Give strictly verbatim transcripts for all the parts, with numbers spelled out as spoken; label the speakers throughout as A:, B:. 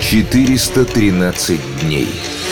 A: четыреста тринадцать дней.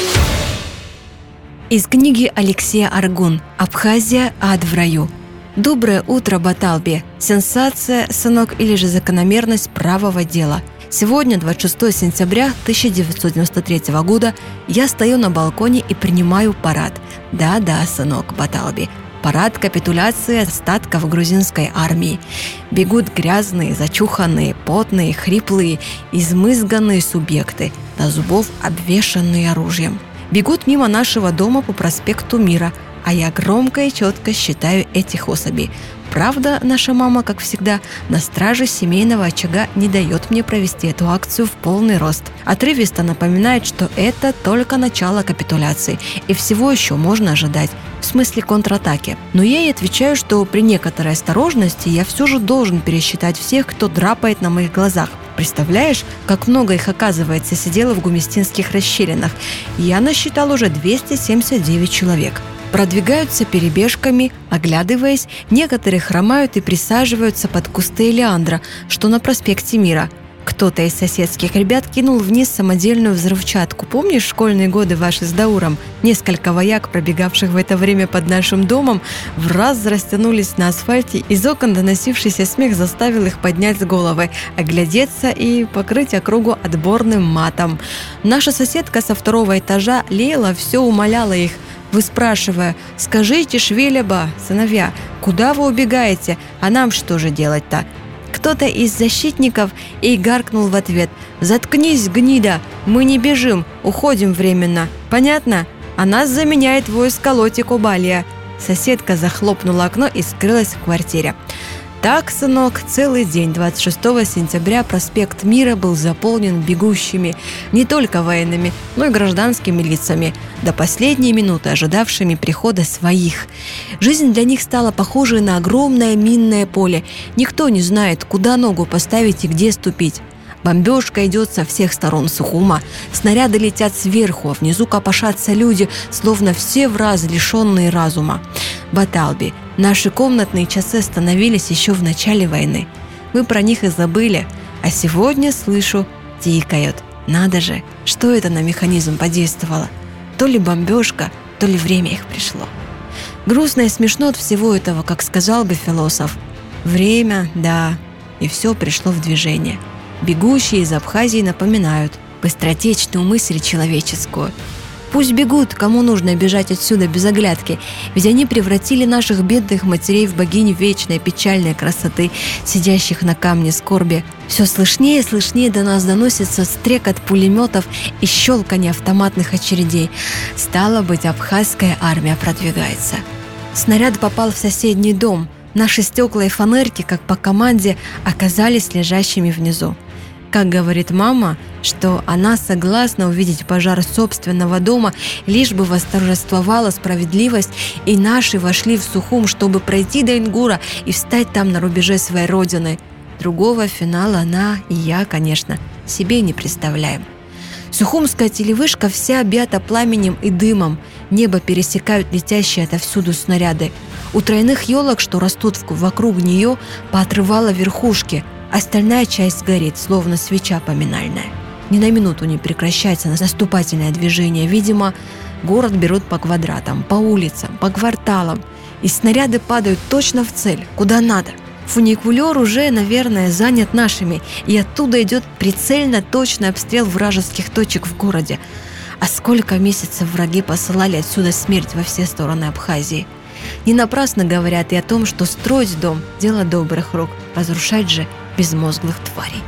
B: Из книги Алексея Аргун «Абхазия. Ад в раю». Доброе утро, Баталби. Сенсация, сынок, или же закономерность правого дела. Сегодня, двадцать шестого сентября тысяча девятьсот девяносто третьего года, я стою на балконе и принимаю парад. Да-да, сынок, Баталби. Парад капитуляции остатков грузинской армии. Бегут грязные, зачуханные, потные, хриплые, измызганные субъекты, до зубов обвешанные оружием. Бегут мимо нашего дома по проспекту Мира, а я громко и четко считаю этих особей. Правда, наша мама, как всегда, на страже семейного очага не дает мне провести эту акцию в полный рост. Отрывисто напоминает, что это только начало капитуляции, и всего еще можно ожидать, в смысле контратаки. Но я ей отвечаю, что при некоторой осторожности я все же должен пересчитать всех, кто драпает на моих глазах. Представляешь, как много их, оказывается, сидело в гуместинских расщелинах. Я насчитал уже двести семьдесят девять человек. Продвигаются перебежками, оглядываясь, некоторые хромают и присаживаются под кусты элеандра, что на проспекте Мира. Кто-то из соседских ребят кинул вниз самодельную взрывчатку. Помнишь школьные годы ваши с Дауром? Несколько вояк, пробегавших в это время под нашим домом, в раз растянулись на асфальте. Из окон доносившийся смех заставил их поднять головы, оглядеться и покрыть округу отборным матом. Наша соседка со второго этажа Лейла все умоляла их, выспрашивая: «Скажите, Швелеба, сыновья, куда вы убегаете? А нам что же делать-то?» Кто-то из защитников и гаркнул в ответ: «Заткнись, гнида, мы не бежим, уходим временно. Понятно? А нас заменяет войско Лоти-Кубалия». Соседка захлопнула окно и скрылась в квартире. Так, сынок, целый день двадцать шестого сентября проспект Мира был заполнен бегущими, не только военными, но и гражданскими лицами, до последней минуты ожидавшими прихода своих. Жизнь для них стала похожей на огромное минное поле. Никто не знает, куда ногу поставить и где ступить. Бомбежка идет со всех сторон Сухума, снаряды летят сверху, а внизу копошатся люди, словно все враз лишенные разума. Баталби, наши комнатные часы остановились еще в начале войны. Мы про них и забыли, а сегодня, слышу, тикают. Надо же, что это на механизм подействовало? То ли бомбежка, то ли время их пришло. Грустно и смешно от всего этого, как сказал бы философ. Время, да, и все пришло в движение. Бегущие из Абхазии напоминают быстротечную мысль человеческую. Пусть бегут, кому нужно бежать отсюда без оглядки, ведь они превратили наших бедных матерей в богинь вечной печальной красоты, сидящих на камне скорби. Все слышнее и слышнее до нас доносится стрекот пулеметов и щелканье автоматных очередей. Стало быть, абхазская армия продвигается. Снаряд попал в соседний дом. Наши стекла и фанерки, как по команде, оказались лежащими внизу. Как говорит мама, что она согласна увидеть пожар собственного дома, лишь бы восторжествовала справедливость, и наши вошли в Сухум, чтобы пройти до Ингура и встать там на рубеже своей родины. Другого финала она и я, конечно, себе не представляем. Сухумская телевышка вся объята пламенем и дымом, небо пересекают летящие отовсюду снаряды. У тройных елок, что растут вокруг нее, поотрывало верхушки, остальная часть горит, словно свеча поминальная. Ни на минуту не прекращается наступательное движение. Видимо, город берут по квадратам, по улицам, по кварталам, и снаряды падают точно в цель, куда надо. Фуникулер уже, наверное, занят нашими, и оттуда идет прицельно точный обстрел вражеских точек в городе. А сколько месяцев враги посылали отсюда смерть во все стороны Абхазии. Не напрасно говорят и о том, что строить дом – дело добрых рук, разрушать же безмозглых тварей.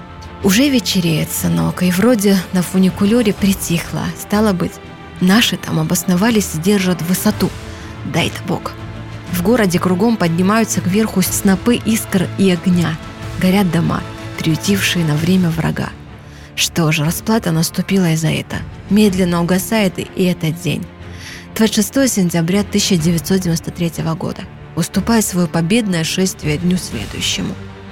B: Уже вечереет, сынок, и вроде на фуникулере притихло. Стало быть, наши там обосновались и держат высоту. Дай-то Бог. В городе кругом поднимаются кверху снопы искр и огня. Горят дома, приютившие на время врага. Что же, расплата наступила и за это. Медленно угасает и этот день. двадцать шестого сентября тысяча девятьсот девяносто третьего года. Уступая свое победное шествие дню следующему.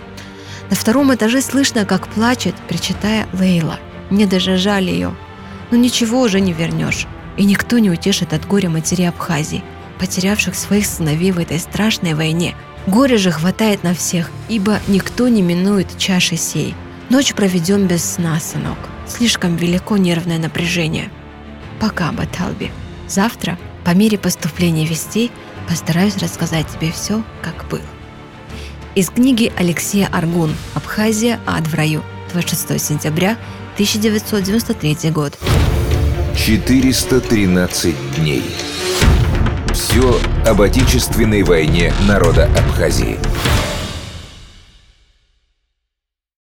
B: На втором этаже слышно, как плачет, причитая, Лейла. Мне даже жаль ее. Но ничего уже не вернешь. И никто не утешит от горя матерей Абхазии, потерявших своих сыновей в этой страшной войне. Горе же хватает на всех, ибо никто не минует чаши сей. Ночь проведем без сна, сынок. Слишком велико нервное напряжение. Пока, Баталби. Завтра, по мере поступления вестей, постараюсь рассказать тебе все, как было. Из книги Алексея Аргун «Абхазия. Ад в раю». двадцать шестого сентября тысяча девятьсот девяносто третий год.
A: четыреста тринадцать дней. Все об Отечественной войне народа Абхазии.